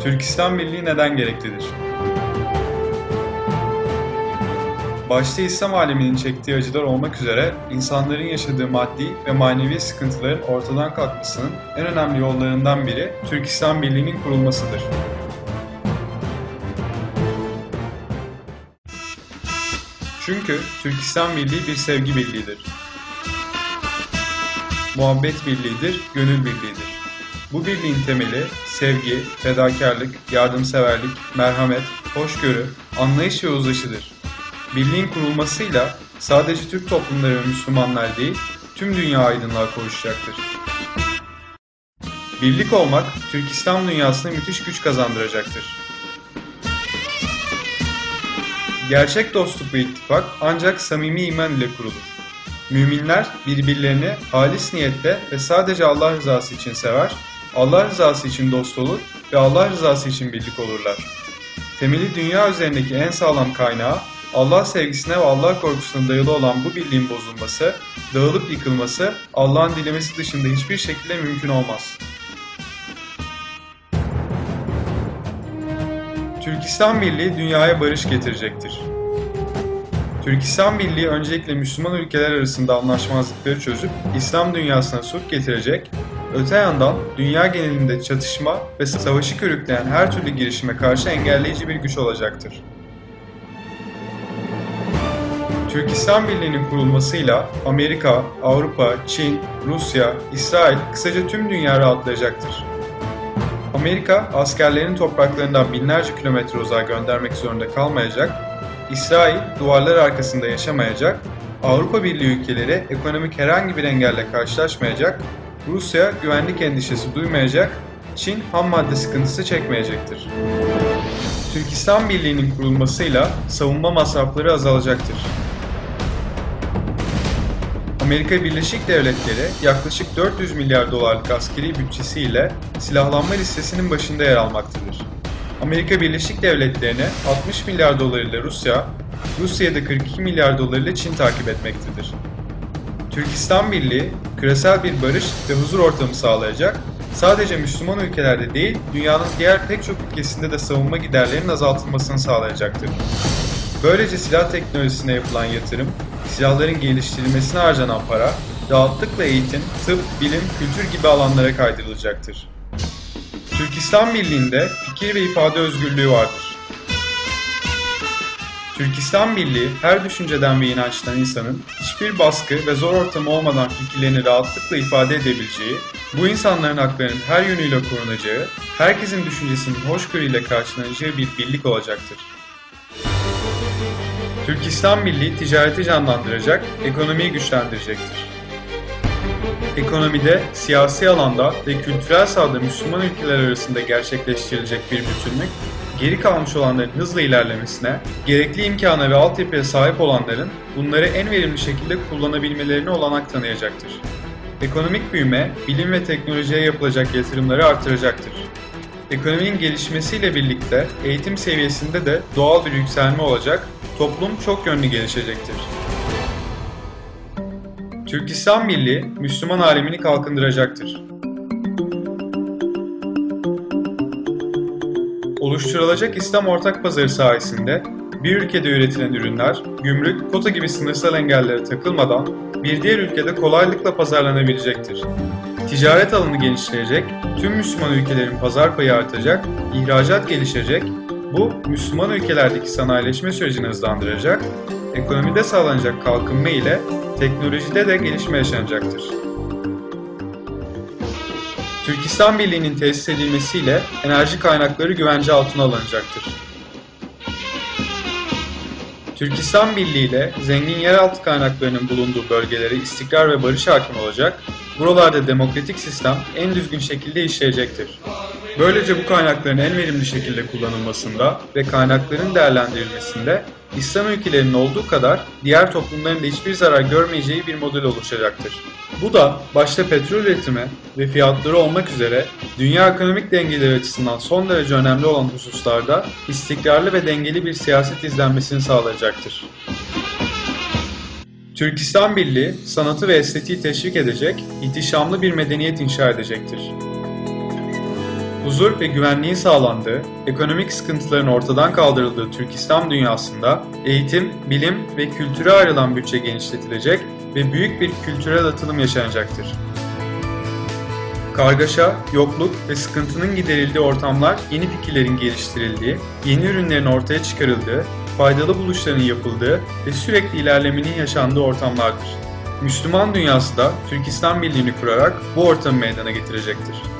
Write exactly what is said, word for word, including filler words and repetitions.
Türkistan Birliği neden gereklidir? Başta İslam aleminin çektiği acılar olmak üzere insanların yaşadığı maddi ve manevi sıkıntıların ortadan kalkmasının en önemli yollarından biri Türkistan Birliği'nin kurulmasıdır. Çünkü Türkistan Birliği bir sevgi birliğidir. Muhabbet birliğidir, gönül birliğidir. Bu birliğin temeli sevgi, fedakarlık, yardımseverlik, merhamet, hoşgörü, anlayış ve uzlaşıdır. Birliğin kurulmasıyla sadece Türk toplumları ve Müslümanlar değil, tüm dünya aydınlığa kavuşacaktır. Birlik olmak, Türk İslam dünyasına müthiş güç kazandıracaktır. Gerçek dostluk ve ittifak ancak samimi iman ile kurulur. Müminler birbirlerini halis niyetle ve sadece Allah rızası için sever, Allah rızası için dost olur ve Allah rızası için birlik olurlar. Temeli dünya üzerindeki en sağlam kaynağı, Allah sevgisine ve Allah korkusuna dayalı olan bu birliğin bozulması, dağılıp yıkılması Allah'ın dilemesi dışında hiçbir şekilde mümkün olmaz. Türkistan Birliği dünyaya barış getirecektir. Türkistan Birliği öncelikle Müslüman ülkeler arasında anlaşmazlıkları çözüp İslam dünyasına sulh getirecek, öte yandan dünya genelinde çatışma ve savaşı körükleyen her türlü girişime karşı engelleyici bir güç olacaktır. Türkistan Birliği'nin kurulmasıyla Amerika, Avrupa, Çin, Rusya, İsrail, kısaca tüm dünya rahatlayacaktır. Amerika, askerlerinin topraklarından binlerce kilometre uzağa göndermek zorunda kalmayacak, İsrail, duvarlar arkasında yaşamayacak, Avrupa Birliği ülkeleri ekonomik herhangi bir engelle karşılaşmayacak, Rusya güvenlik endişesi duymayacak, Çin ham madde sıkıntısı çekmeyecektir. Türkistan Birliği'nin kurulmasıyla savunma masrafları azalacaktır. Amerika Birleşik Devletleri yaklaşık dört yüz milyar dolarlık askeri bütçesiyle silahlanma listesinin başında yer almaktadır. Amerika Birleşik Devletleri'ne altmış milyar dolar ile Rusya, Rusya'da kırk iki milyar dolar ile Çin takip etmektedir. Türkistan Birliği, küresel bir barış ve huzur ortamı sağlayacak, sadece Müslüman ülkelerde değil, dünyanın diğer pek çok ülkesinde de savunma giderlerinin azaltılmasını sağlayacaktır. Böylece silah teknolojisine yapılan yatırım, silahların geliştirilmesine harcanan para, rahatlıkla eğitim, tıp, bilim, kültür gibi alanlara kaydırılacaktır. Türkistan Birliği'nde fikir ve ifade özgürlüğü vardır. Türkistan Birliği, her düşünceden ve inançtan insanın hiçbir baskı ve zor ortamı olmadan fikirlerini rahatlıkla ifade edebileceği, bu insanların haklarının her yönüyle korunacağı, herkesin düşüncesinin hoşgörüyle karşılanacağı bir birlik olacaktır. Türkistan Birliği ticareti canlandıracak, ekonomiyi güçlendirecektir. Ekonomide, siyasi alanda ve kültürel sahada Müslüman ülkeler arasında gerçekleştirilecek bir bütünlük, geri kalmış olanların hızla ilerlemesine, gerekli imkana ve altyapıya sahip olanların bunları en verimli şekilde kullanabilmelerine olanak tanıyacaktır. Ekonomik büyüme, bilim ve teknolojiye yapılacak yatırımları artıracaktır. Ekonominin gelişmesiyle birlikte eğitim seviyesinde de doğal bir yükselme olacak, toplum çok yönlü gelişecektir. Türkistan Birliği, Müslüman alemini kalkındıracaktır. Oluşturulacak İslam ortak pazarı sayesinde bir ülkede üretilen ürünler, gümrük, kota gibi sınırsal engellere takılmadan bir diğer ülkede kolaylıkla pazarlanabilecektir. Ticaret alanı genişleyecek, tüm Müslüman ülkelerin pazar payı artacak, ihracat gelişecek, bu Müslüman ülkelerdeki sanayileşme sürecini hızlandıracak, ekonomide sağlanacak kalkınma ile teknolojide de gelişme yaşanacaktır. Türkistan Birliği'nin tesis edilmesiyle enerji kaynakları güvence altına alınacaktır. Türkistan Birliği ile zengin yeraltı kaynaklarının bulunduğu bölgelere istikrar ve barış hakim olacak, buralarda demokratik sistem en düzgün şekilde işleyecektir. Böylece bu kaynakların en verimli şekilde kullanılmasında ve kaynakların değerlendirilmesinde İslam ülkelerinin olduğu kadar diğer toplumların da hiçbir zarar görmeyeceği bir model oluşacaktır. Bu da başta petrol üretimi ve fiyatları olmak üzere dünya ekonomik dengeleri açısından son derece önemli olan hususlarda istikrarlı ve dengeli bir siyaset izlenmesini sağlayacaktır. Türkistan Birliği sanatı ve estetiği teşvik edecek, ihtişamlı bir medeniyet inşa edecektir. Huzur ve güvenliğin sağlandığı, ekonomik sıkıntıların ortadan kaldırıldığı Türk İslam dünyasında eğitim, bilim ve kültüre ayrılan bütçe genişletilecek ve büyük bir kültürel atılım yaşanacaktır. Kargaşa, yokluk ve sıkıntının giderildiği ortamlar yeni fikirlerin geliştirildiği, yeni ürünlerin ortaya çıkarıldığı, faydalı buluşların yapıldığı ve sürekli ilerlemenin yaşandığı ortamlardır. Müslüman dünyası da Türk İslam Birliği'ni kurarak bu ortamı meydana getirecektir.